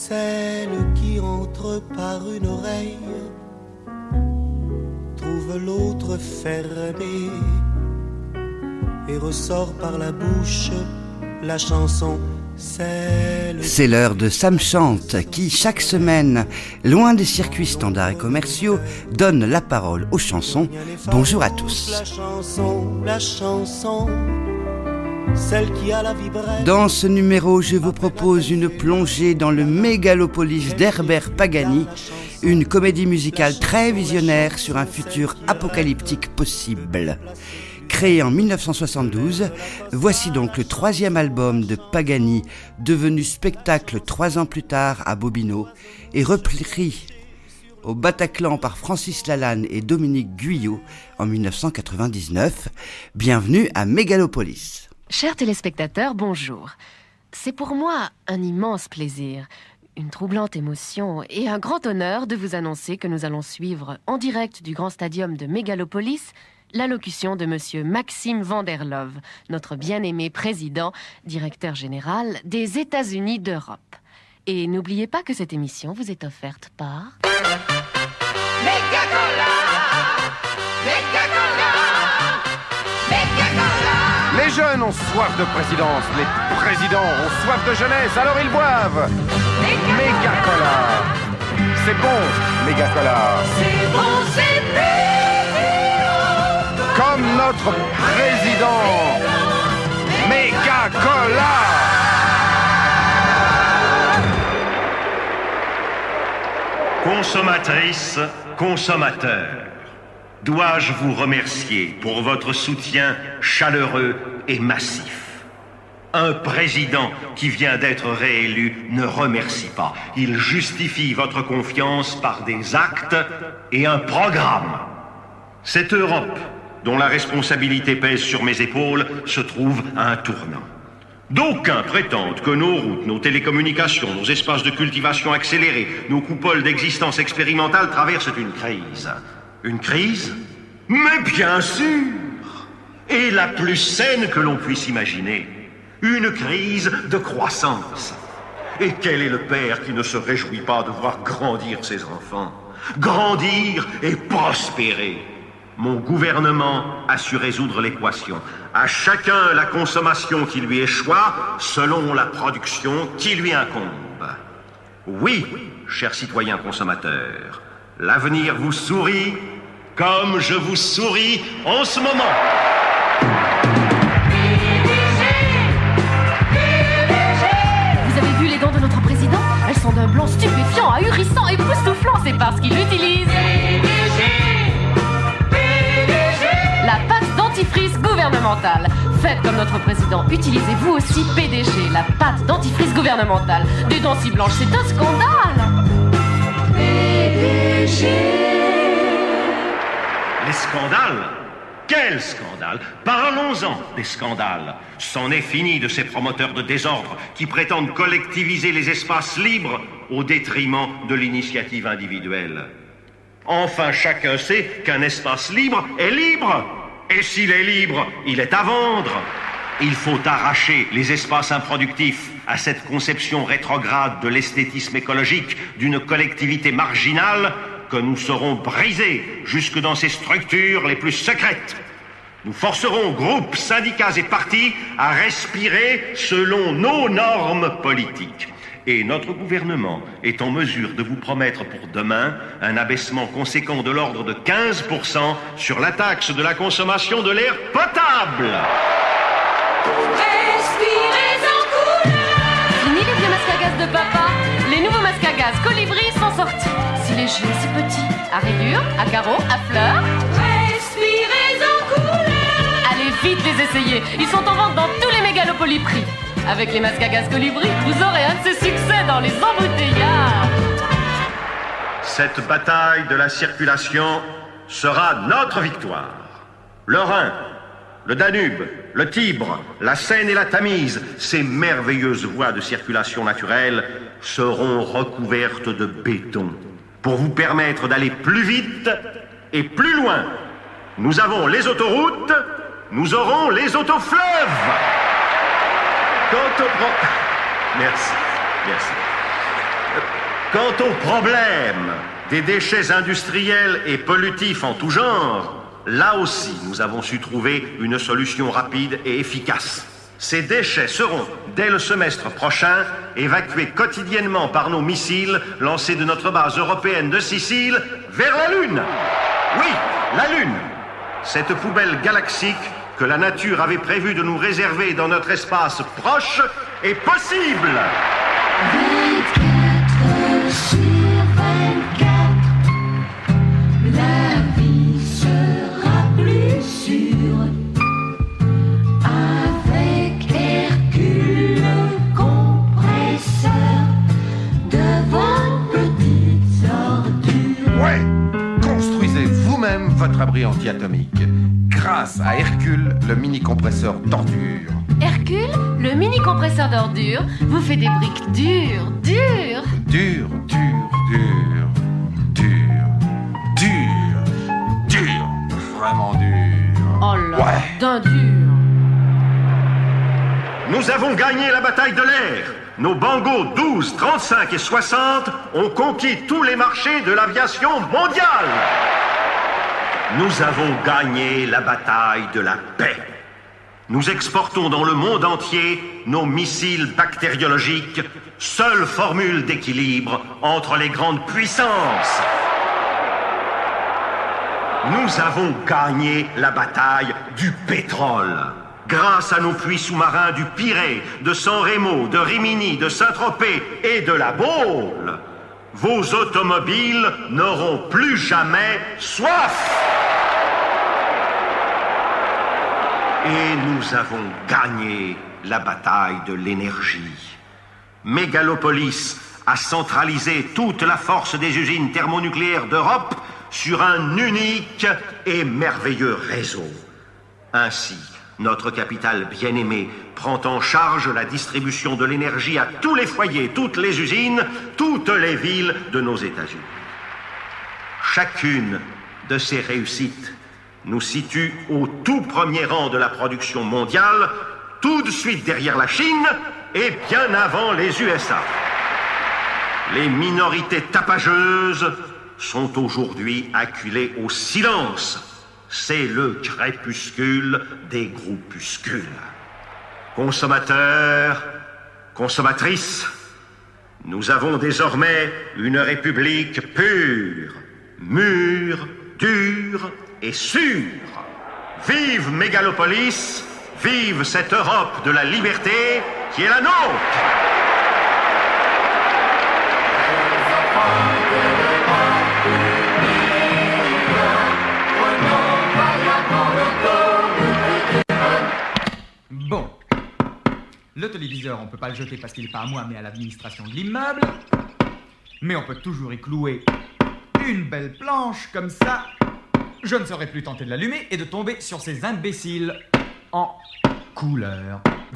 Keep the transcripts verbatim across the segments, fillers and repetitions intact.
Celle qui entre par une oreille trouve l'autre fermée et ressort par la bouche la chanson. C'est l'heure de Sam Chante qui, chaque semaine, loin des circuits standards et commerciaux, donne la parole aux chansons. Bonjour à tous. La chanson, la chanson, celle qui a la vibrette. Dans ce numéro, je vous propose une plongée dans le Mégalopolis d'Herbert Pagani, une comédie musicale très visionnaire sur un futur apocalyptique possible. Créé en dix-neuf cent soixante-douze, voici donc le troisième album de Pagani, devenu spectacle trois ans plus tard à Bobino, et repris au Bataclan par Francis Lalanne et Dominique Guyot en dix-neuf cent quatre-vingt-dix-neuf. Bienvenue à Mégalopolis. Chers téléspectateurs, bonjour. C'est pour moi un immense plaisir, une troublante émotion et un grand honneur de vous annoncer que nous allons suivre en direct du grand stadium de Mégalopolis l'allocution de monsieur Maxime Van der Love, notre bien-aimé président, directeur général des États-Unis d'Europe. Et n'oubliez pas que cette émission vous est offerte par... Méga-Cola, Méga-Cola, Méga-Cola. Les jeunes ont soif de présidence, les présidents ont soif de jeunesse, alors ils boivent Méga-Cola. C'est bon, Méga-Cola. C'est bon, c'est bon. Comme notre président, Méga-Cola. Consommatrices, consommateurs, dois-je vous remercier pour votre soutien chaleureux et massif. Un président qui vient d'être réélu ne remercie pas. Il justifie votre confiance par des actes et un programme. Cette Europe dont la responsabilité pèse sur mes épaules, se trouve à un tournant. D'aucuns prétendent que nos routes, nos télécommunications, nos espaces de cultivation accélérés, nos coupoles d'existence expérimentale traversent une crise. Une crise? Mais bien sûr! Et la plus saine que l'on puisse imaginer. Une crise de croissance. Et quel est le père qui ne se réjouit pas de voir grandir ses enfants? Grandir et prospérer. Mon gouvernement a su résoudre l'équation. À chacun la consommation qui lui échoit, selon la production qui lui incombe. Oui, chers citoyens consommateurs, l'avenir vous sourit comme je vous souris en ce moment. Vous avez vu les dents de notre président? Elles sont d'un blanc stupéfiant, ahurissant, époustouflant. C'est parce qu'il utilise... la pâte dentifrice gouvernementale. Faites comme notre président. Utilisez vous aussi P D G, la pâte dentifrice gouvernementale. Des dents si blanches, c'est un scandale. P D G. Les scandales? Quel scandale? Parlons-en des scandales. C'en est fini de ces promoteurs de désordre qui prétendent collectiviser les espaces libres au détriment de l'initiative individuelle. Enfin, chacun sait qu'un espace libre est libre. Et s'il est libre, il est à vendre. Il faut arracher les espaces improductifs à cette conception rétrograde de l'esthétisme écologique d'une collectivité marginale que nous saurons briser jusque dans ses structures les plus secrètes. Nous forcerons groupes, syndicats et partis à respirer selon nos normes politiques. Et notre gouvernement est en mesure de vous promettre pour demain un abaissement conséquent de l'ordre de quinze pour cent sur la taxe de la consommation de l'air potable. Respirez en couleur. Fini les vieux masques à gaz de papa. Les nouveaux masques à gaz Colibri sont sortis. Si léger, si petit, à rayures, à carreaux, à fleurs. Respirez en couleur. Allez vite les essayer. Ils sont en vente dans tous les Mégalopolis prix. Avec les masques à gaz Colibri, vous aurez un de ces succès dans les embouteillages. Cette bataille de la circulation sera notre victoire. Le Rhin, le Danube, le Tibre, la Seine et la Tamise, ces merveilleuses voies de circulation naturelle seront recouvertes de béton pour vous permettre d'aller plus vite et plus loin. Nous avons les autoroutes, nous aurons les autofleuves. Quant au pro... Merci, merci. Quant au problème des déchets industriels et pollutifs en tout genre, là aussi, nous avons su trouver une solution rapide et efficace. Ces déchets seront, dès le semestre prochain, évacués quotidiennement par nos missiles lancés de notre base européenne de Sicile vers la Lune. Oui, la Lune. Cette poubelle galaxique que la nature avait prévu de nous réserver dans notre espace proche est possible. vingt-quatre sur vingt-quatre, la vie sera plus sûre. Avec Hercule le compresseur de vos petites ordures. Ouais! Construisez vous-même votre abri anti-atomique. Grâce à Hercule, le mini-compresseur d'ordures. Hercule, le mini-compresseur d'ordures, vous fait des briques dures, dures. Dur, dur, dur, dur, dur, dur, vraiment dur. Oh là, Ouais. d'un dur. Nous avons gagné la bataille de l'air. Nos bangos douze, trente-cinq et soixante ont conquis tous les marchés de l'aviation mondiale. Nous avons gagné la bataille de la paix. Nous exportons dans le monde entier nos missiles bactériologiques, seule formule d'équilibre entre les grandes puissances. Nous avons gagné la bataille du pétrole. Grâce à nos puits sous-marins du Pirée, de San Remo, de Rimini, de Saint-Tropez et de la Baule, vos automobiles n'auront plus jamais soif. Et nous avons gagné la bataille de l'énergie. Mégalopolis a centralisé toute la force des usines thermonucléaires d'Europe sur un unique et merveilleux réseau. Ainsi, notre capitale bien-aimée prend en charge la distribution de l'énergie à tous les foyers, toutes les usines, toutes les villes de nos États-Unis. Chacune de ces réussites nous situe au tout premier rang de la production mondiale, tout de suite derrière la Chine et bien avant les U S A. Les minorités tapageuses sont aujourd'hui acculées au silence. C'est le crépuscule des groupuscules. Consommateurs, consommatrices, nous avons désormais une république pure, mûre, dure et sûre. Vive Mégalopolis, vive cette Europe de la liberté qui est la nôtre. Bon, le téléviseur, on peut pas le jeter parce qu'il est pas à moi, mais à l'administration de l'immeuble. Mais on peut toujours y clouer une belle planche comme ça. Je ne serais plus tenté de l'allumer et de tomber sur ces imbéciles en couleur.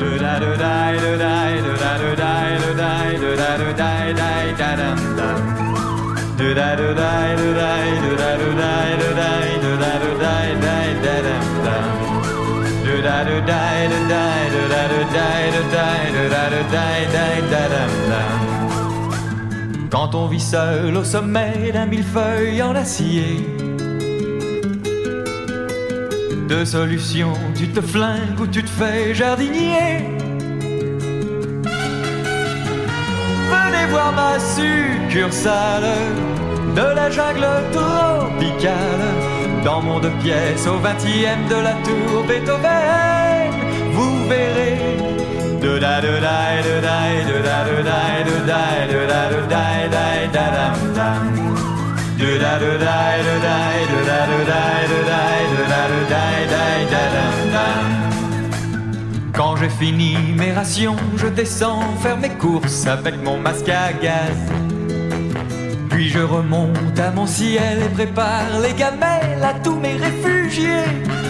Quand on vit seul au sommet d'un millefeuille en acier, de solutions, tu te flingues ou tu te fais jardinier. Venez voir ma succursale de la jungle tropicale, dans mon deux pièces au vingtième de la tour Beethoven. Vous verrez de da de da de da de da de da de da de da de da da da dam dam. De da de da de da de da de da de da de da de da da da dam dam. Quand j'ai fini mes rations, je descends faire mes courses avec mon masque à gaz. Puis je remonte à mon ciel et prépare les gamelles à tous mes réfugiés.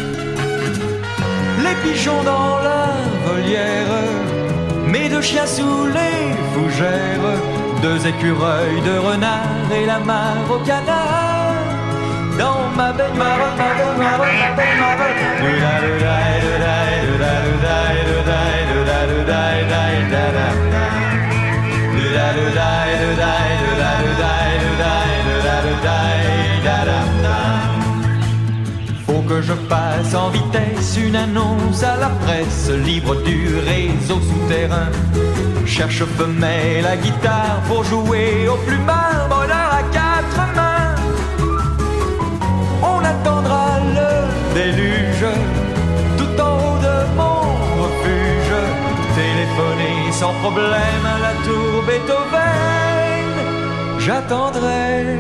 Les pigeons dans la volière, mes deux chiens sous les fougères, deux écureuils, deux renards et la mare au canard. Dans ma baignoire, ma baignoire, ma baignoire. De da de da de da de da de da de da de da de da de da de da de da de da de da de da de que je passe en vitesse une annonce à la presse, libre du réseau souterrain. Cherche femelle à guitare pour jouer au plus bas bonheur à quatre mains. On attendra le déluge tout en haut de mon refuge. Téléphoner sans problème à la tour Beethoven, j'attendrai.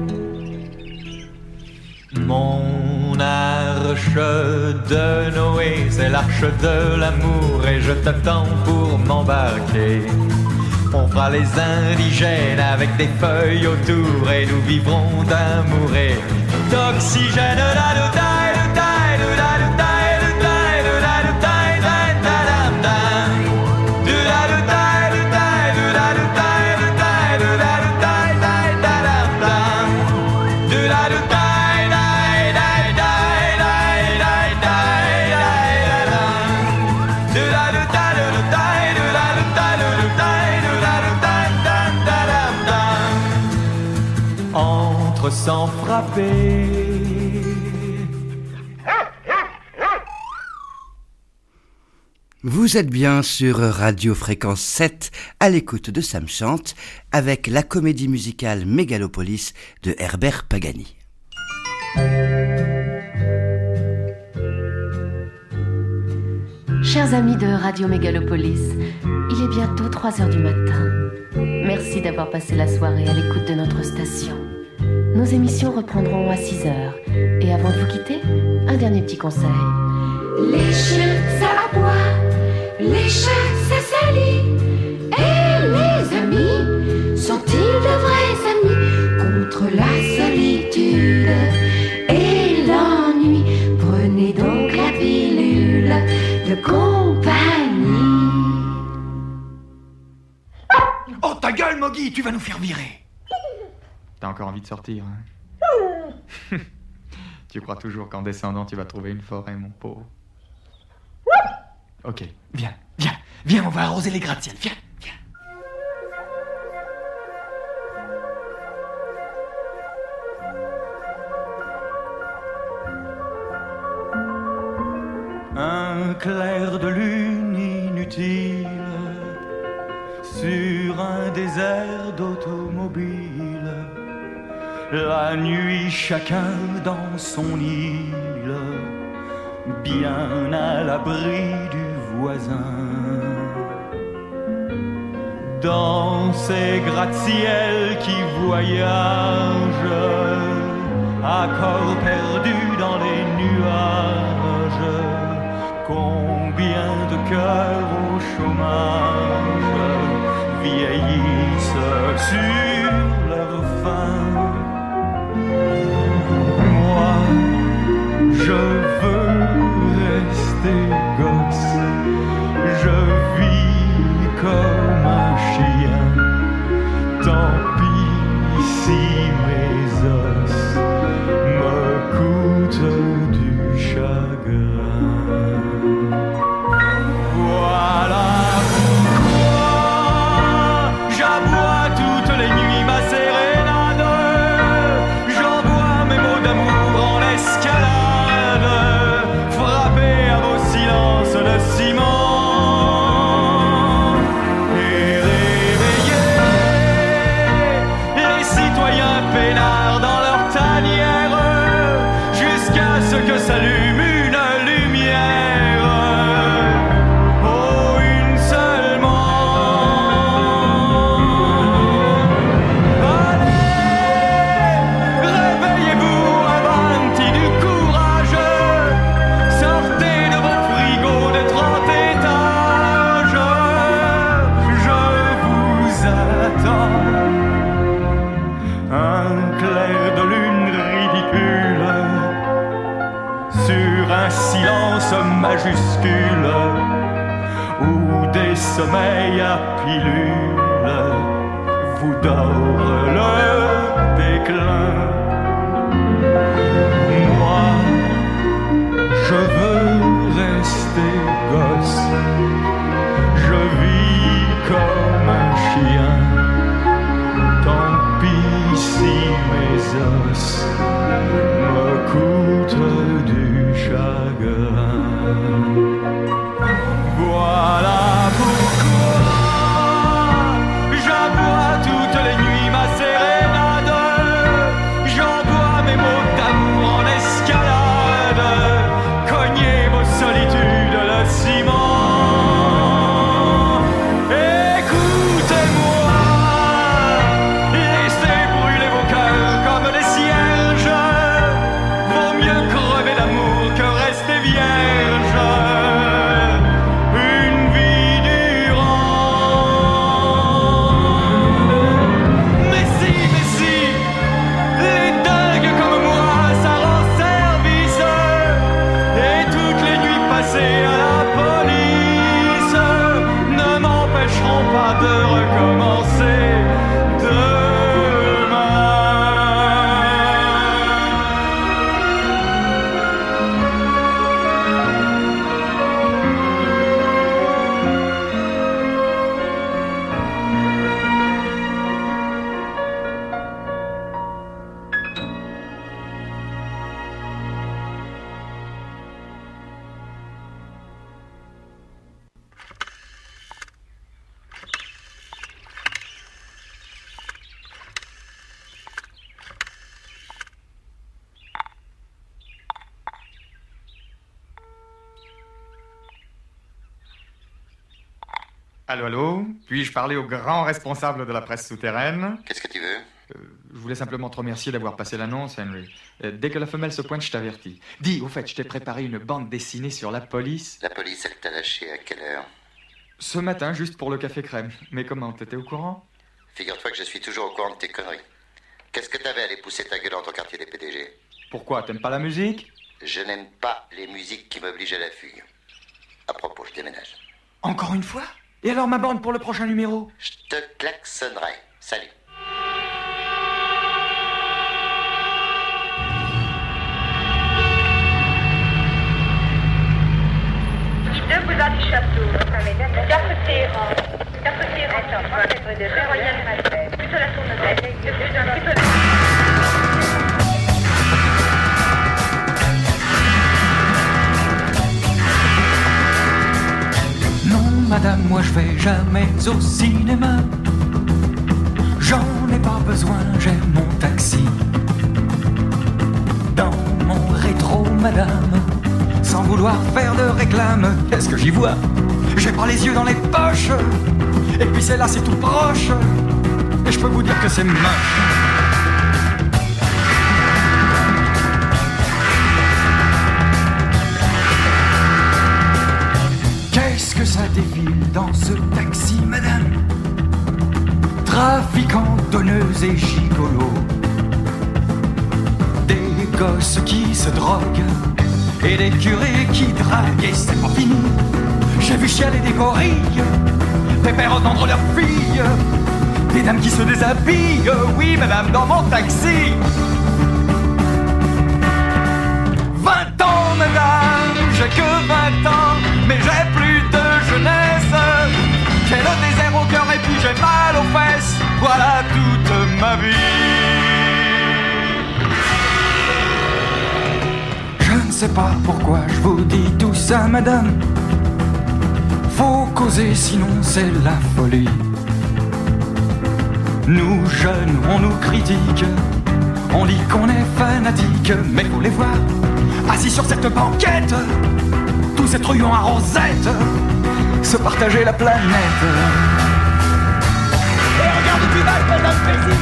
Mon arche de Noé, c'est l'arche de l'amour et je t'attends pour m'embarquer. On fera les indigènes avec des feuilles autour et nous vivrons d'amour et d'oxygène. La la la sans frapper. Vous êtes bien sur Radio Fréquence sept à l'écoute de Sam Chante avec la comédie musicale Mégalopolis de Herbert Pagani. Chers amis de Radio Mégalopolis, il est bientôt trois heures du matin. Merci d'avoir passé la soirée à l'écoute de notre station. Nos émissions reprendront à six heures. Et avant de vous quitter, un dernier petit conseil. Les chiens, ça aboie, les chats, ça salit. Et les amis, sont-ils de vrais amis contre la solitude et l'ennui? Prenez donc la pilule de compagnie. Oh ta gueule, Moggy, tu vas nous faire virer. T'as encore envie de sortir, hein? Tu crois toujours qu'en descendant, tu vas trouver une forêt, mon pauvre? Ok, viens, viens, viens, on va arroser les gratte-ciel, viens, viens. Un clair de lune inutile sur un désert d'automobile. La nuit, chacun dans son île, bien à l'abri du voisin. Dans ces gratte-ciel qui voyagent, à corps perdu dans les nuages, combien de cœurs au chômage vieillissent sur leur faim. Moi, je veux rester gosse, je vis comme un chien. Tant pis si mes os me coûtent du chagrin. Voilà pourquoi j'aboie toutes les nuits ma sérénade. J'envoie mes mots d'amour en escalade, frappé à vos silences de ciment. Et réveiller les citoyens peinards dans leur tanière, jusqu'à ce que s'allume une lumière. Oh, une seulement. Allez, réveillez-vous, avanti du courage. Sortez de vos frigos de trente étages. Je vous attends. Un clair de lune ridicule sur un silence majuscule, où des sommeils à pilule vous dore le déclin. Moi, je veux rester gosse, je vis comme un chien. Tant pis si mes os me coûtent du n'arrêteront pas de recommencer Allô, allô, puis-je parler au grand responsable de la presse souterraine? Qu'est-ce que tu veux? euh, Je voulais simplement te remercier d'avoir passé l'annonce, Henry. Euh, dès que la femelle se pointe, je t'avertis. Dis, au fait, je t'ai préparé une bande dessinée sur la police. La police, elle t'a lâché à quelle heure? Ce matin, juste pour le café crème. Mais comment, t'étais au courant? Figure-toi que je suis toujours au courant de tes conneries. Qu'est-ce que t'avais à aller pousser ta gueule dans ton quartier des P D G? Pourquoi, t'aimes pas la musique? Je n'aime pas les musiques qui m'obligent à la fugue. À propos, je déménage. Encore une fois? Et alors ma bande pour le prochain numéro? Je te klaxonnerai. Salut. De vous a du château. Cafetière. Cafetière. De Royal Madeleine. Plutôt la tournée. Plutôt la... Madame, moi je vais jamais au cinéma. J'en ai pas besoin, j'ai mon taxi. Dans mon rétro, madame, sans vouloir faire de réclame, qu'est-ce que j'y vois? J'ai pas les yeux dans les poches. Et puis c'est là, c'est tout proche. Et je peux vous dire que c'est moche. Qu'est-ce que ça défile dans ce taxi, madame? Trafiquants, donneuses et gigolos. Des gosses qui se droguent et des curés qui draguent. Et c'est pas fini. J'ai vu chialer des gorilles, des pères entendre leurs filles, des dames qui se déshabillent. Oui, madame, dans mon taxi. Vingt ans, madame, j'ai que vingt ans, mais j'ai plus de jeunesse. J'ai le désert au cœur et puis j'ai mal aux fesses. Voilà toute ma vie. Je ne sais pas pourquoi je vous dis tout ça, madame. Faut causer, sinon c'est la folie. Nous jeunes, on nous critique. On dit qu'on est fanatique, mais faut les voir assis sur cette banquette, tous ces trouillons à rosette, se partager la planète. Et regarde où tu vas, madame Percy.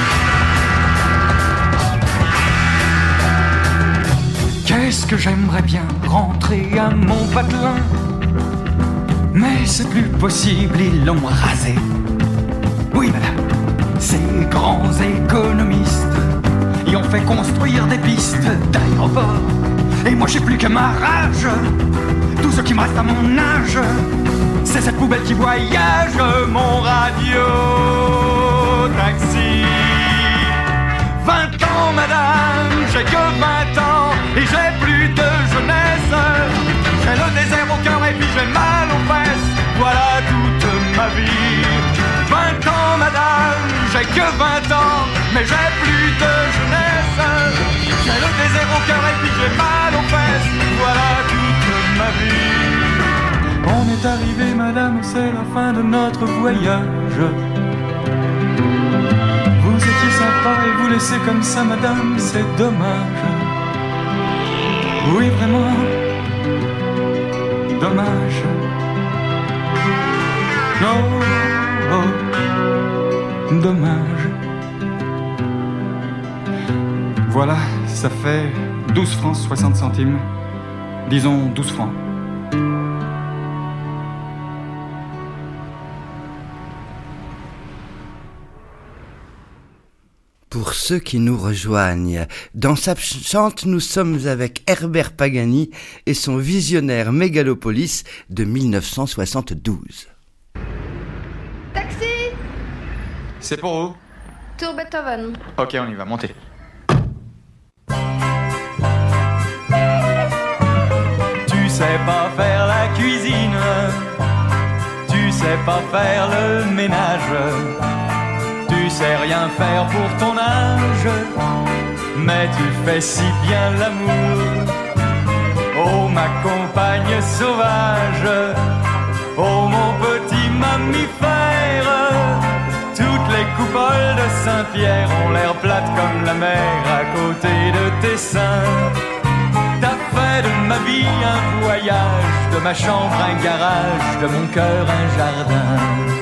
Qu'est-ce que j'aimerais bien rentrer à mon patelin, mais c'est plus possible, ils l'ont rasé. Oui, madame, ces grands économistes y ont fait construire des pistes d'aéroport. Et moi j'ai plus que ma rage. Tout ce qui me reste à mon âge, c'est cette poubelle qui voyage. Mon radio taxi. Vingt ans, madame, j'ai que vingt ans et j'ai plus de jeunesse. J'ai le désert au cœur et puis j'ai mal aux fesses. Voilà toute ma vie. Vingt ans, madame, j'ai que vingt ans, mais j'ai plus de jeunesse. J'ai le désert au cœur et puis j'ai mal aux fesses. Voilà toute ma vie. On est arrivé, madame, c'est la fin de notre voyage. Vous étiez sympa et vous laissez comme ça, madame, c'est dommage. Oui, vraiment, dommage. Oh, oh, dommage. Voilà, ça fait douze francs soixante centimes. Disons douze francs. Pour ceux qui nous rejoignent, dans sa chante, nous sommes avec Herbert Pagani et son visionnaire Mégalopolis de mille neuf cent soixante-douze. C'est pour où? Tour Beethoven. Ok, on y va, montez. Tu sais pas faire la cuisine, tu sais pas faire le ménage, tu sais rien faire pour ton âge, mais tu fais si bien l'amour. Oh ma compagne sauvage, oh mon petit mammifère, toutes les coupoles de Saint-Pierre ont l'air plates comme la mer à côté de tes seins. T'as fait de ma vie un voyage, de ma chambre un garage, de mon cœur un jardin.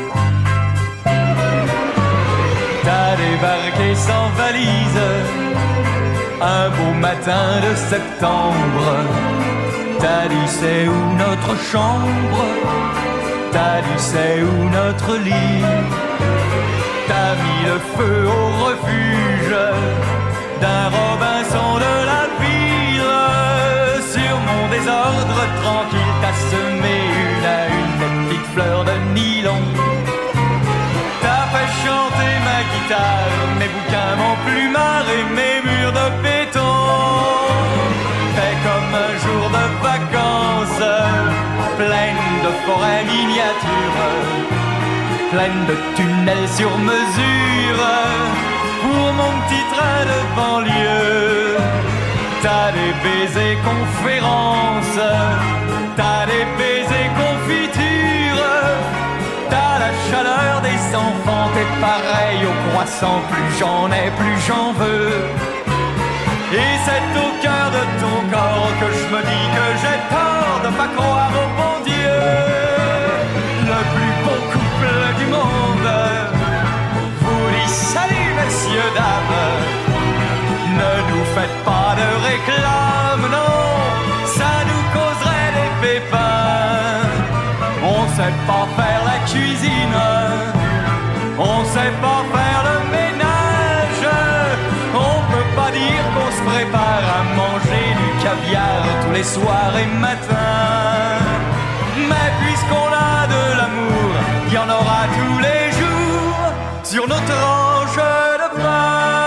T'as débarqué sans valise, un beau matin de septembre. T'as dit c'est où notre chambre, t'as dit c'est où notre lit. T'as mis le feu au refuge d'un Robinson de la ville. Sur mon désordre tranquille, t'as semé une à une des petites fleurs de nylon. T'as fait chanter ma guitare, mes bouquins, mon plumard et mes murs de béton. Fait comme un jour de vacances, pleine de forêts miniatures, pleine de tunnels sur mesure, pour mon petit train de banlieue. T'as des baisers conférences, t'as des baisers confitures, t'as la chaleur des enfants, t'es pareil au croissant, plus j'en ai, plus j'en veux. Et c'est au cœur de ton corps que je me dis que j'ai tort de pas croire au bon Dieu. Le plus beau couple du monde vous dit salut messieurs, dames. Ne nous faites pas de réclame, non, ça nous causerait des pépins. On sait pas faire la cuisine, on sait pas faire le ménage, on peut pas dire qu'on se prépare à manger du caviar tous les soirs et matins. Mais puisqu'on a de l'amour, il y en aura tous les jours sur nos tranches de pain.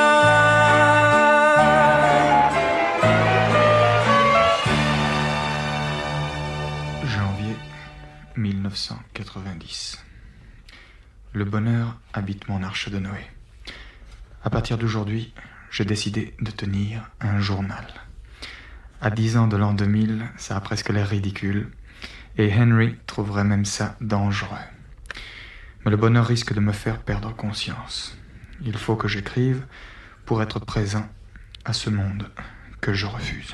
Janvier mille neuf cent quatre-vingt-dix. Le bonheur habite mon arche de Noé. À partir d'aujourd'hui, j'ai décidé de tenir un journal. À dix ans de l'an deux mille, ça a presque l'air ridicule, et Henry trouverait même ça dangereux. Mais le bonheur risque de me faire perdre conscience. Il faut que j'écrive pour être présent à ce monde que je refuse.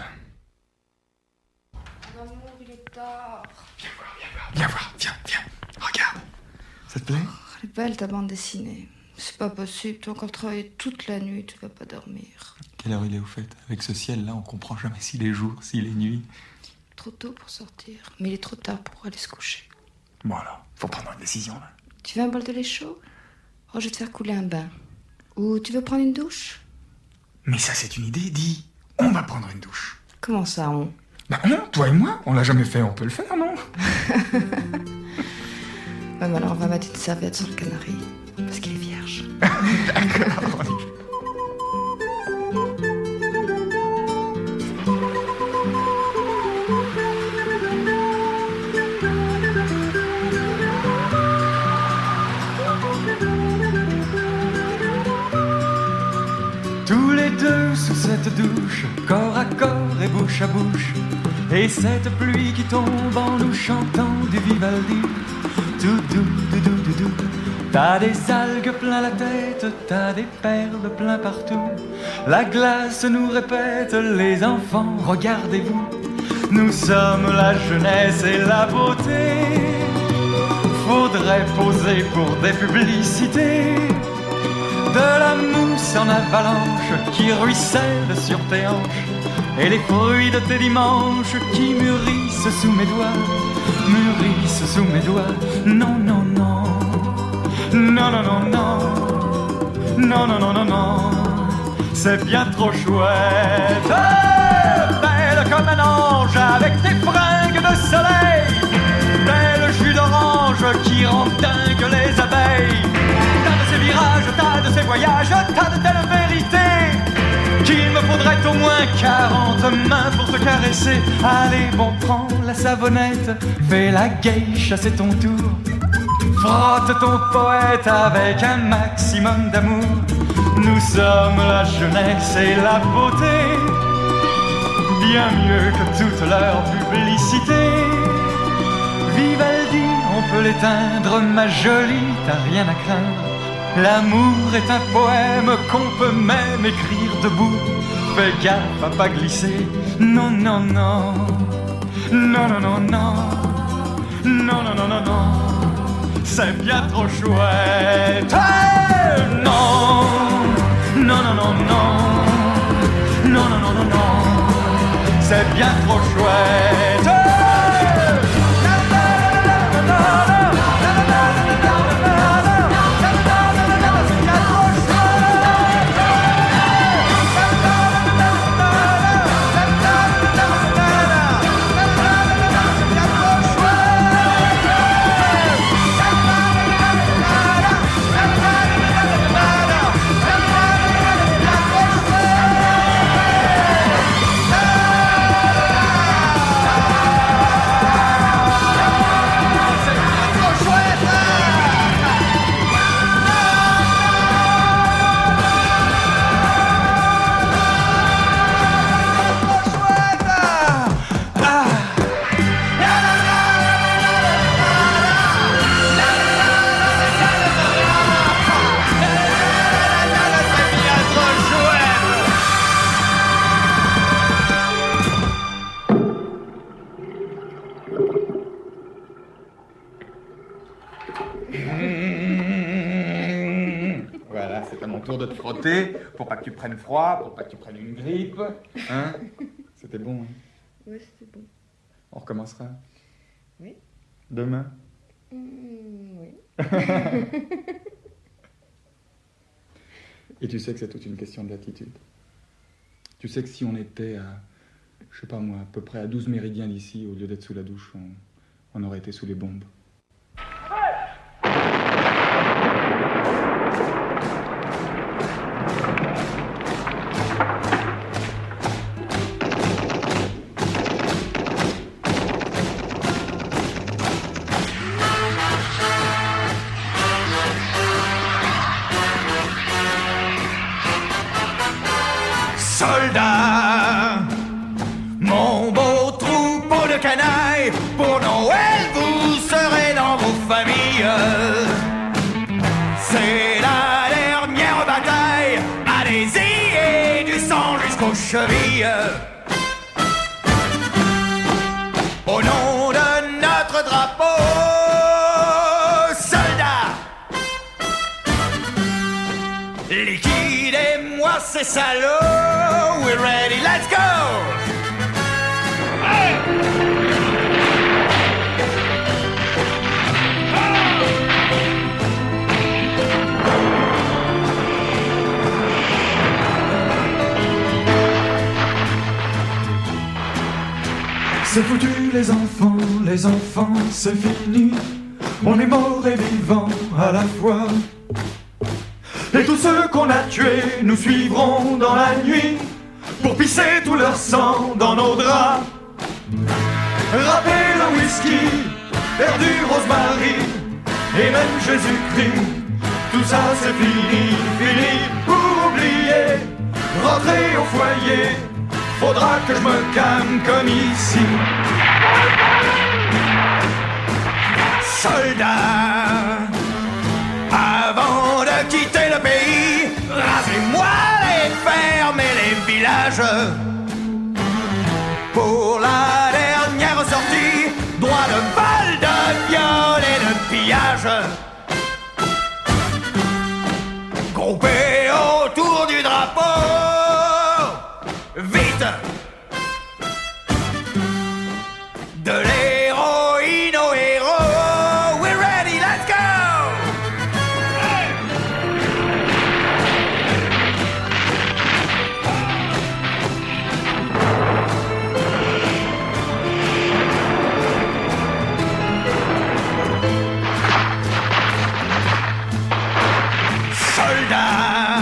Mon amour, il est tard. Viens voir, viens voir, viens voir, viens, viens. Regarde. Ça te plaît? Oh, elle est belle ta bande dessinée. C'est pas possible, tu as encore travaillé toute la nuit, tu vas pas dormir. Quelle heure il est au fait? Avec ce ciel-là, on comprend jamais s'il est jour, s'il est nuit. Trop tôt pour sortir, mais il est trop tard pour aller se coucher. Bon alors, faut prendre une décision là. Tu veux un bol de lait chaud? Oh, je vais te faire couler un bain. Ou tu veux prendre une douche? Mais ça c'est une idée, dis. On va prendre une douche. Comment ça, on? Bah on, toi et moi, on l'a jamais fait, on peut le faire, non? Ouais, mais alors on va mettre une serviette sur le canari, parce qu'il est vierge. D'accord. Tous les deux sous cette douche, corps à corps et bouche à bouche, et cette pluie qui tombe en nous chantant du Vivaldi. Tout doux, doux, doux, doux, doux. T'as des algues plein la tête, t'as des perles plein partout. La glace nous répète, les enfants, regardez-vous. Nous sommes la jeunesse et la beauté. Faudrait poser pour des publicités. De la mousse en avalanche qui ruisselle sur tes hanches, et les fruits de tes dimanches qui mûrissent sous mes doigts, mûrissent sous mes doigts. Non, non, non, non, non, non, non, non, non, non, non, non, c'est bien trop chouette. Oh, belle comme un ange avec tes fringues de soleil, belle jus d'orange qui rend dingue les abeilles. T'as de ces voyage, tas de telles vérités qu'il me faudrait au moins quarante mains pour te caresser. Allez, bon, prends la savonnette, fais la geisha, c'est ton tour. Frotte ton poète avec un maximum d'amour. Nous sommes la jeunesse et la beauté, bien mieux que toute leur publicité. Vivaldi, on peut l'éteindre, ma jolie, t'as rien à craindre. L'amour est un poème qu'on peut même écrire debout. Fais gaffe à pas glisser. Non, non, non. Non, non, non, non. Non, non, non, non, non. C'est bien trop chouette. Hey, non. Non, non, non, non. Non, non, non, non, non. C'est bien trop chouette. Voilà, c'est à mon tour de te frotter pour pas que tu prennes froid, pour pas que tu prennes une grippe. Hein? C'était bon, hein? Oui, c'était bon. On recommencera? Oui. Demain? Mmh, oui. Et tu sais que c'est toute une question de latitude. Tu sais que si on était à, je sais pas moi, à peu près à douze méridiens d'ici, au lieu d'être sous la douche, on, on aurait été sous les bombes. Soldats, mon beau troupeau de canailles, pour Noël vous serez dans vos familles. C'est la dernière bataille, allez-y et du sang jusqu'aux chevilles. Au nom de notre drapeau, soldats, liquidez-moi ces salauds. We're ready, let's go! Hey! C'est foutu les enfants, les enfants, c'est fini. On est mort et vivant à la fois. Et tous ceux qu'on a tués nous suivront dans la nuit pour pisser tout leur sang dans nos draps. Râper le whisky, faire du rosemary et même Jésus-Christ. Tout ça c'est fini, fini pour oublier. Rentrer au foyer, faudra que je me calme comme ici. Soldats, avant de quitter le pays, rasez-moi les fermes et les villages. Pour la dernière sortie, droit de vol, de viol et de pillage. Groupés autour du drapeau, vite, de l'héroïne au héros. We're ready, let's go! Soldats,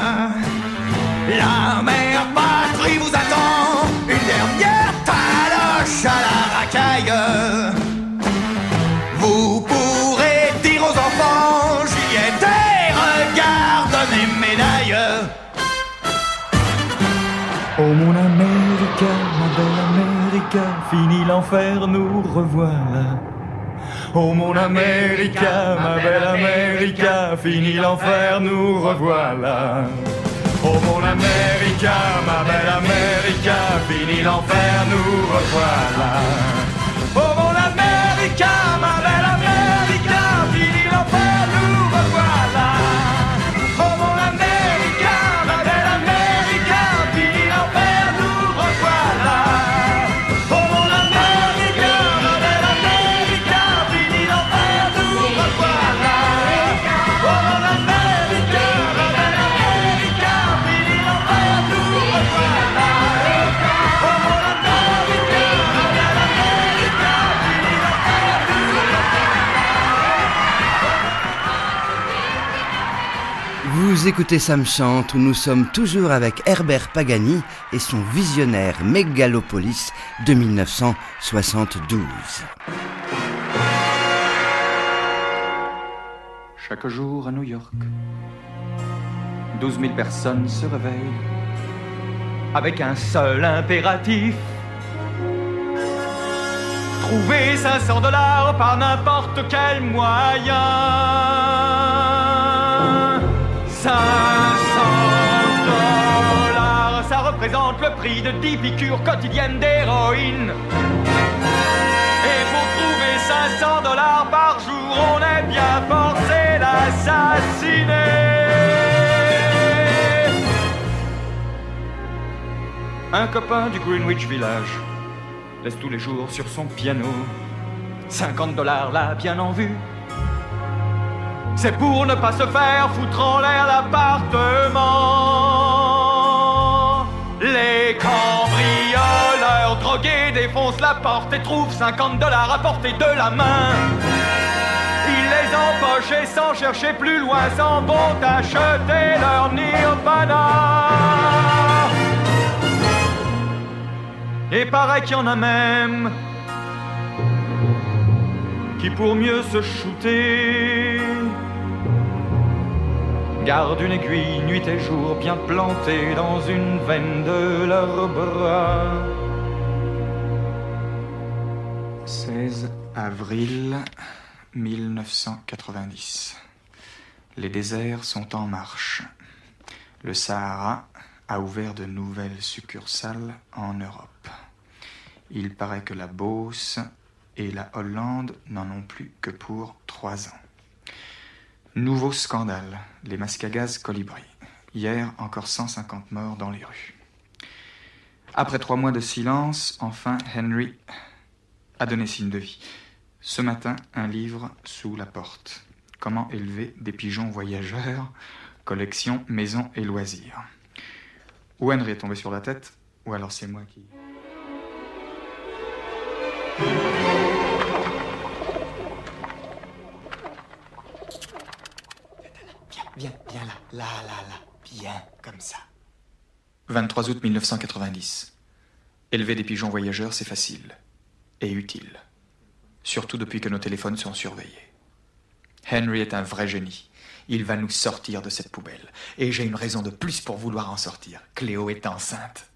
l'enfer, nous revoilà. Oh mon America, ma belle America, fini l'enfer, nous revoilà. Oh mon America, ma belle America, fini l'enfer, nous revoilà. Oh mon America, ma belle America, fini l'enfer, nous revoilà. Oh mon America, ma belle America, fini l'enfer, nous revoilà. Oh mon America, ma belle America, fini l'enfer, nous revoilà. Oh mon America, ma belle America, fini l'enfer, nous revoilà. Oh mon America, ma belle America, fini l'enfer, nous revoilà. Vous écoutez Ça me chante, où nous sommes toujours avec Herbert Pagani et son visionnaire Mégalopolis de mille neuf cent soixante-douze. Chaque jour à New York, douze mille personnes se réveillent avec un seul impératif: trouver cinq cents dollars par n'importe quel moyen. cinq cents dollars, ça représente le prix de dix piqûres quotidiennes d'héroïne. Et pour trouver cinq cents dollars par jour, on est bien forcé d'assassiner un copain du Greenwich Village. Laisse tous les jours sur son piano cinquante dollars là bien en vue. C'est pour ne pas se faire foutre en l'air l'appartement. Les cambrioleurs drogués défoncent la porte et trouvent cinquante dollars à portée de la main. Ils les empochent et sans chercher plus loin s'en vont acheter leur Nirvana. Et paraît qu'il y en a même qui, pour mieux se shooter, gardent une aiguille nuit et jour bien plantée dans une veine de leur bras. seize avril mille neuf cent quatre-vingt-dix. Les déserts sont en marche. Le Sahara a ouvert de nouvelles succursales en Europe. Il paraît que la Beauce et la Hollande n'en ont plus que pour trois ans. Nouveau scandale, les masques à gaz Colibri. Hier, encore cent cinquante morts dans les rues. Après trois mois de silence, enfin, Henry a donné signe de vie. Ce matin, un livre sous la porte. Comment élever des pigeons voyageurs, collection maison et loisirs. Ou Henry est tombé sur la tête, ou alors c'est moi qui... Viens, viens là, là, là, là, bien, comme ça. vingt-trois août mille neuf cent quatre-vingt-dix. Élever des pigeons voyageurs, c'est facile et utile. Surtout depuis que nos téléphones sont surveillés. Henry est un vrai génie. Il va nous sortir de cette poubelle. Et j'ai une raison de plus pour vouloir en sortir. Cléo est enceinte.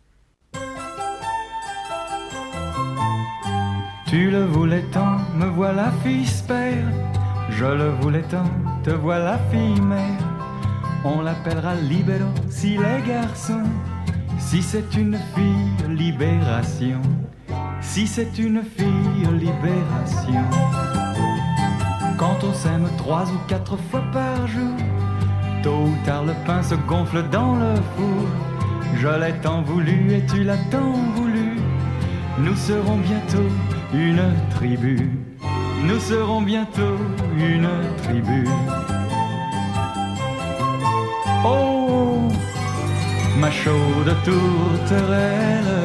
Tu le voulais tant, me voilà fils père. Je le voulais tant, te voilà fille mère. On l'appellera libéro si les garçons. Si c'est une fille, libération. Si c'est une fille, libération. Quand on s'aime trois ou quatre fois par jour, tôt ou tard le pain se gonfle dans le four. Je l'ai tant voulu et tu l'as tant voulu. Nous serons bientôt une tribu. Nous serons bientôt une tribu. Oh, ma chaude tourterelle.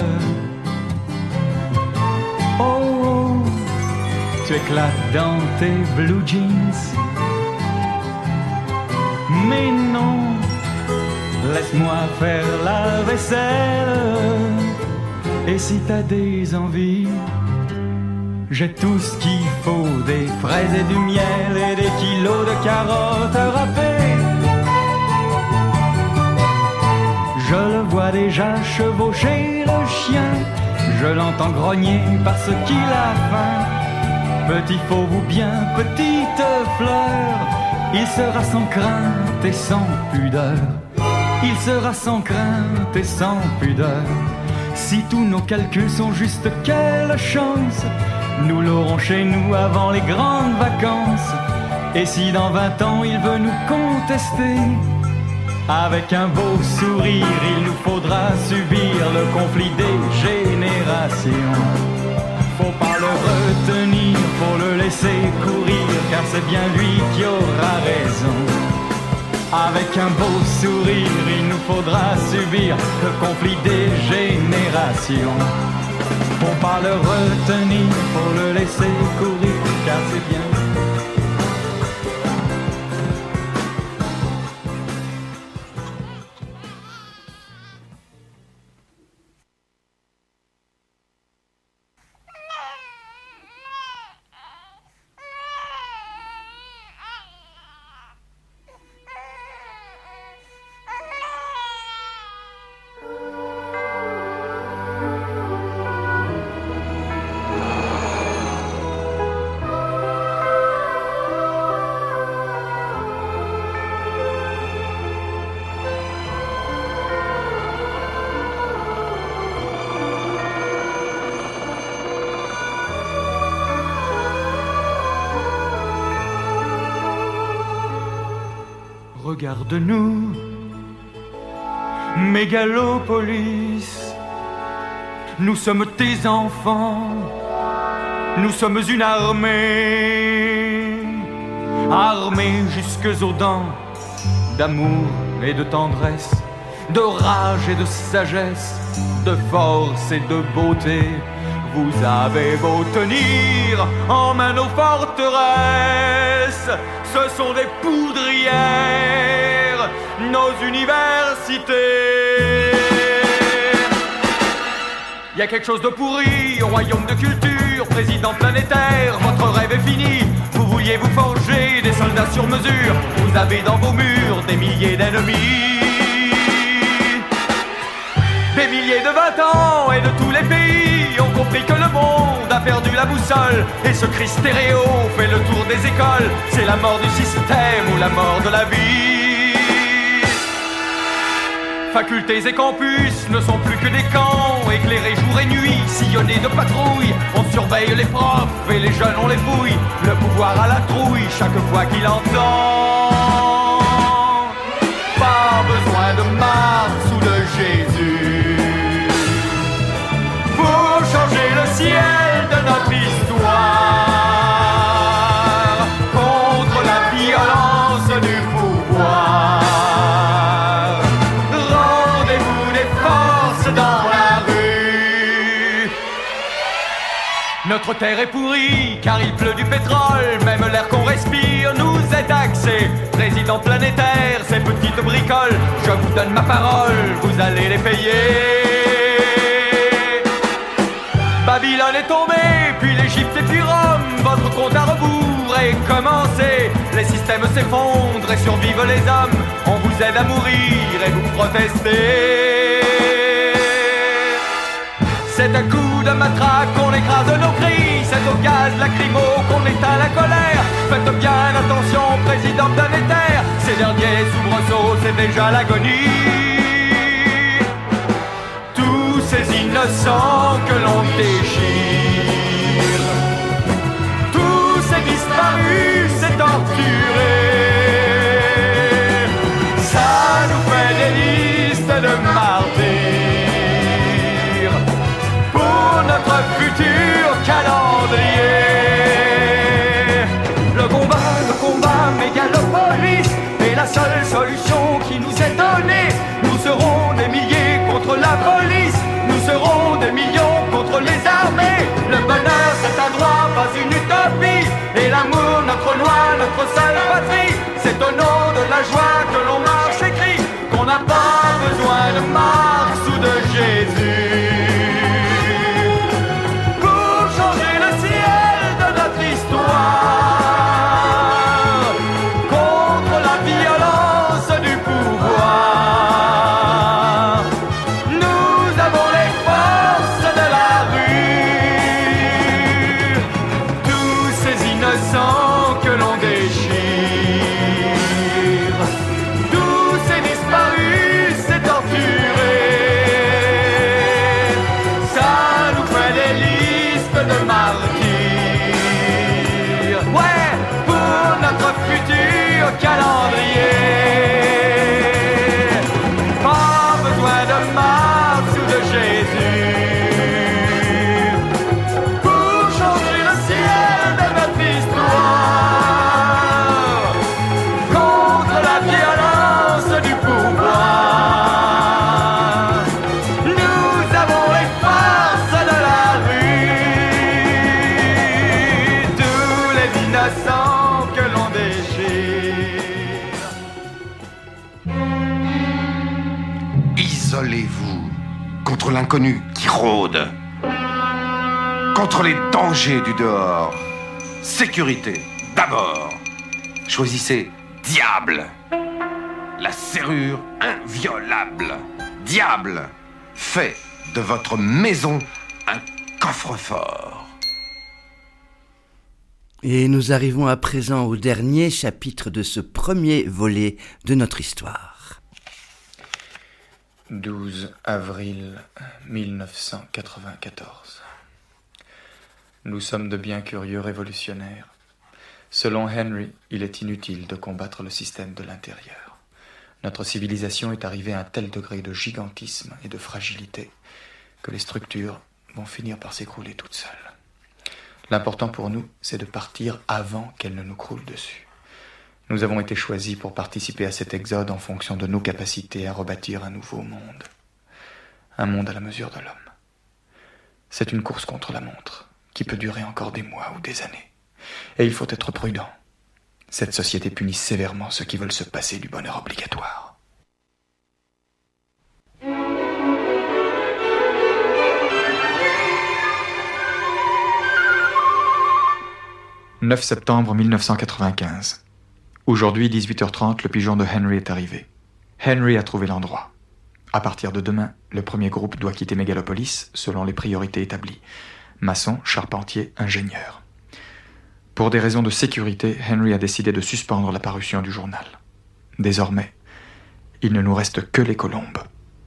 Oh, oh, tu éclates dans tes blue jeans. Mais non, laisse-moi faire la vaisselle. Et si t'as des envies, j'ai tout ce qu'il faut, des fraises et du miel et des kilos de carottes râpées. Je le vois déjà chevaucher le chien, je l'entends grogner parce qu'il a faim. Petit fauve ou bien petite fleur, il sera sans crainte et sans pudeur. Il sera sans crainte et sans pudeur. Si tous nos calculs sont justes, quelle chance! Nous l'aurons chez nous avant les grandes vacances. Et si dans vingt ans il veut nous contester, avec un beau sourire, il nous faudra subir le conflit des générations. Faut pas le retenir, faut le laisser courir, car c'est bien lui qui aura raison. Avec un beau sourire, il nous faudra subir le conflit des générations. Faut pas le retenir, faut le laisser courir, car c'est bien lui. Regarde-nous, Mégalopolis, nous sommes tes enfants, nous sommes une armée, armée jusques aux dents, d'amour et de tendresse, de rage et de sagesse, de force et de beauté. Vous avez beau tenir en main nos forteresses, ce sont des poudrières, nos universités. Y a quelque chose de pourri au royaume de culture, président planétaire, votre rêve est fini. Vous vouliez vous forger des soldats sur mesure, vous avez dans vos murs des milliers d'ennemis. Des milliers de vingt ans et de tous les pays ont compris que le monde a perdu la boussole. Et ce cri stéréo fait le tour des écoles. C'est la mort du système ou la mort de la vie. Facultés et campus ne sont plus que des camps, éclairés jour et nuit, sillonnés de patrouilles. On surveille les profs et les jeunes on les fouille. Le pouvoir à la trouille chaque fois qu'il entend. Pas besoin de Mars ou de Jésus pour changer le ciel de notre histoire, contre la violence du pouvoir. Rendez-vous des forces dans la rue. Notre terre est pourrie car il pleut du pétrole. Même l'air qu'on respire nous est taxé. Président planétaire, ces petites bricoles, je vous donne ma parole, vous allez les payer. Babylone est tombée, puis l'Égypte et puis Rome. Votre compte à rebours est commencé. Les systèmes s'effondrent et survivent les hommes. On vous aide à mourir et vous protestez. C'est un coup de matraque qu'on écrase nos cris. C'est au gaz lacrymo qu'on éteint la colère. Faites bien attention, président planétaire. Ces derniers soubresauts, c'est déjà l'agonie. Tous ces innocents que l'on déchire, tous ces disparus, ces torturés, ça nous fait des listes de martyrs pour notre futur calendrier. Le combat, le combat, Mégalopolis est la seule solution qui nous est donnée. Nous serons des milliers contre la police, nous serons des millions contre les armées. Le bonheur c'est un droit, pas une utopie. Et l'amour, notre loi, notre seule patrie. C'est au nom de la joie que l'on marche et crie, qu'on n'a pas besoin de Marx ou de Jésus pour changer le ciel de notre histoire, contre la violence du pouvoir. Nous avons les forces de la rue. Isolez-vous contre l'inconnu qui rôde, contre les dangers du dehors. Sécurité, d'abord. Choisissez diable, la serrure inviolable. Diable, fait de votre maison un coffre-fort. Et nous arrivons à présent au dernier chapitre de ce premier volet de notre histoire. douze avril mille neuf cent quatre-vingt-quatorze. Nous sommes de bien curieux révolutionnaires. Selon Henry, il est inutile de combattre le système de l'intérieur. Notre civilisation est arrivée à un tel degré de gigantisme et de fragilité que les structures vont finir par s'écrouler toutes seules. L'important pour nous, c'est de partir avant qu'elles ne nous croulent dessus. Nous avons été choisis pour participer à cet exode en fonction de nos capacités à rebâtir un nouveau monde. Un monde à la mesure de l'homme. C'est une course contre la montre, qui peut durer encore des mois ou des années. Et il faut être prudent. Cette société punit sévèrement ceux qui veulent se passer du bonheur obligatoire. neuf septembre mille neuf cent quatre-vingt-quinze. Aujourd'hui, dix-huit heures trente, le pigeon de Henry est arrivé. Henry a trouvé l'endroit. À partir de demain, le premier groupe doit quitter Mégalopolis selon les priorités établies. Maçon, charpentier, ingénieur. Pour des raisons de sécurité, Henry a décidé de suspendre la parution du journal. Désormais, il ne nous reste que les colombes.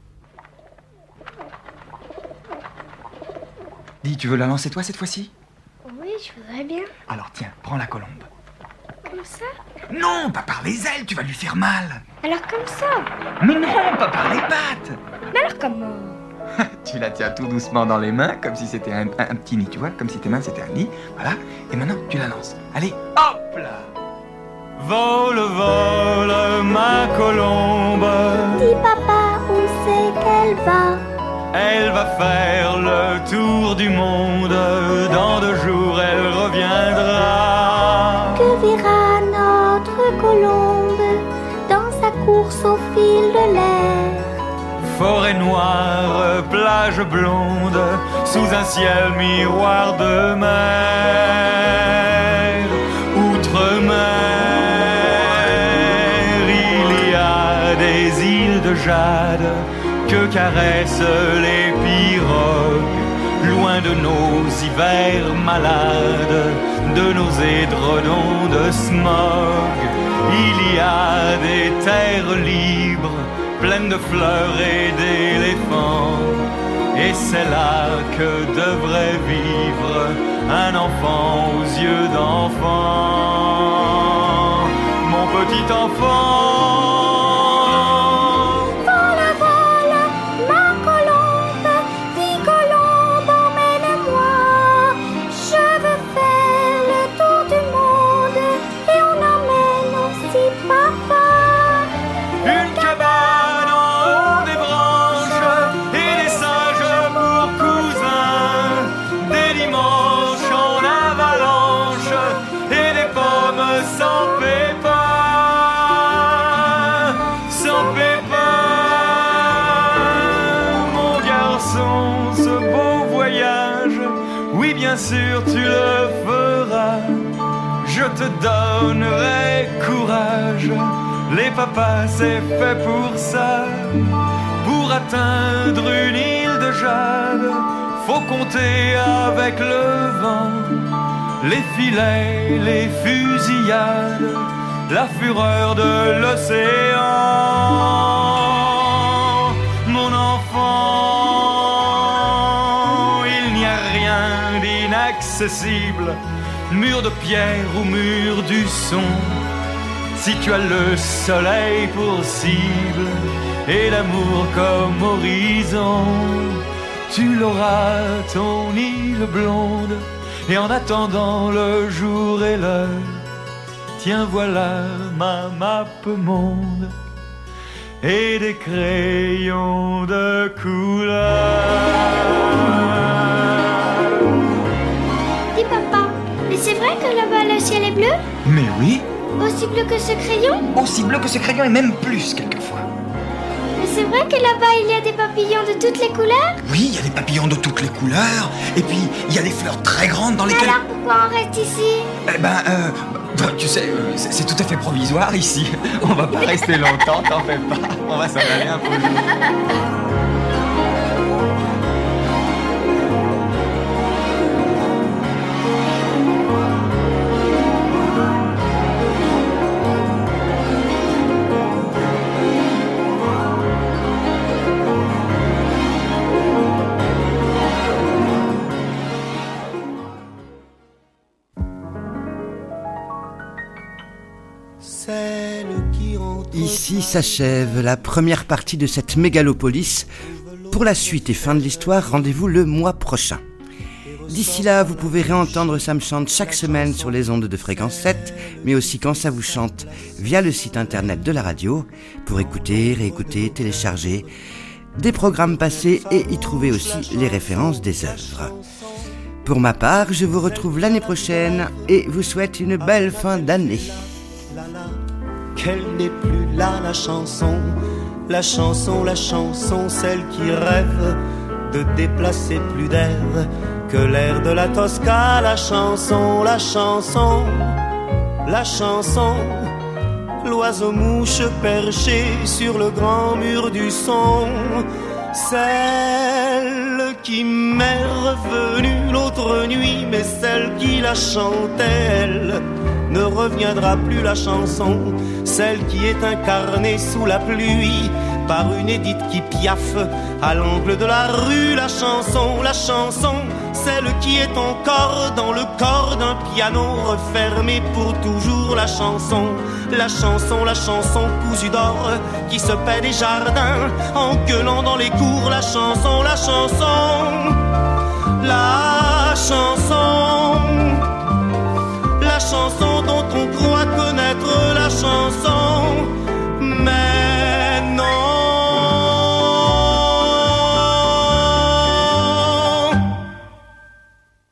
Dis, tu veux la lancer toi cette fois-ci ? Oui, je voudrais bien. Alors tiens, prends la colombe. Comme ça? Non, pas par les ailes, tu vas lui faire mal. Alors comme ça? Mais non, pas par les pattes. Mais alors comment? Tu la tiens tout doucement dans les mains, comme si c'était un, un, un petit nid, tu vois, comme si tes mains c'était un nid, voilà, et maintenant tu la lances. Allez, hop là! Vole, vole, ma colombe. Dis papa, où c'est qu'elle va? Elle va faire le tour du monde, dans deux jours elle reviendra. Que verra notre colombe dans sa course au fil de l'air? Forêt noire, plage blonde, sous un ciel miroir de mer. Outre-mer, il y a des îles de jade que caressent les pirogues, loin de nos hivers malades, de nos édredons de smog. Il y a des terres libres, pleine de fleurs et d'éléphants, et c'est là que devrait vivre un enfant aux yeux d'enfant. Mon petit enfant. Vole, vole, ma colombe, dis colombe, emmène-moi. Je veux faire le tour du monde et on emmène aussi papa. Une cabane en haut des branches et des singes pour cousins, des dimanches en avalanche et des pommes sans pépins, sans pépins. Mon garçon, ce beau voyage, oui bien sûr tu le feras. Je te donnerai courage. Les papas, c'est fait pour ça. Pour atteindre une île de jade, faut compter avec le vent. Les filets, les fusillades, la fureur de l'océan. Mon enfant, il n'y a rien d'inaccessible, mur de pierre ou mur du son. Si tu as le soleil pour cible et l'amour comme horizon, tu l'auras ton île blonde. Et en attendant le jour et l'heure, tiens voilà ma map monde et des crayons de couleur. Dis papa, mais c'est vrai que là-bas le ciel est bleu? Mais oui. Aussi bleu que ce crayon? Aussi bleu que ce crayon et même plus quelquefois. Mais c'est vrai que là-bas il y a des papillons de toutes les couleurs? Oui, il y a des papillons de toutes les couleurs. Et puis, il y a des fleurs très grandes dans lesquelles... Alors pourquoi on reste ici? Eh ben, euh, bah, tu sais, euh, c'est, c'est tout à fait provisoire ici. On va pas rester longtemps, t'en fais pas. On va s'en aller un peu. Ici s'achève la première partie de cette mégalopolis. Pour la suite et fin de l'histoire, rendez-vous le mois prochain. D'ici là, vous pouvez réentendre Ça me chante chaque semaine sur les ondes de fréquence sept, mais aussi quand ça vous chante via le site internet de la radio, pour écouter, réécouter, télécharger des programmes passés et y trouver aussi les références des œuvres. Pour ma part, je vous retrouve l'année prochaine et vous souhaite une belle fin d'année. Qu'elle n'est plus là, la chanson, la chanson, la chanson, celle qui rêve de déplacer plus d'air que l'air de la Tosca. La chanson, la chanson, la chanson, l'oiseau-mouche perché sur le grand mur du son, celle qui m'est revenue l'autre nuit, mais celle qui la chantait, elle ne reviendra plus. La chanson, celle qui est incarnée sous la pluie par une Édith qui piaffe à l'angle de la rue. La chanson, la chanson, celle qui est encore dans le corps d'un piano refermé pour toujours. La chanson, la chanson, la chanson cousue d'or qui se paie des jardins en gueulant dans les cours. La chanson, la chanson, la chanson, la chanson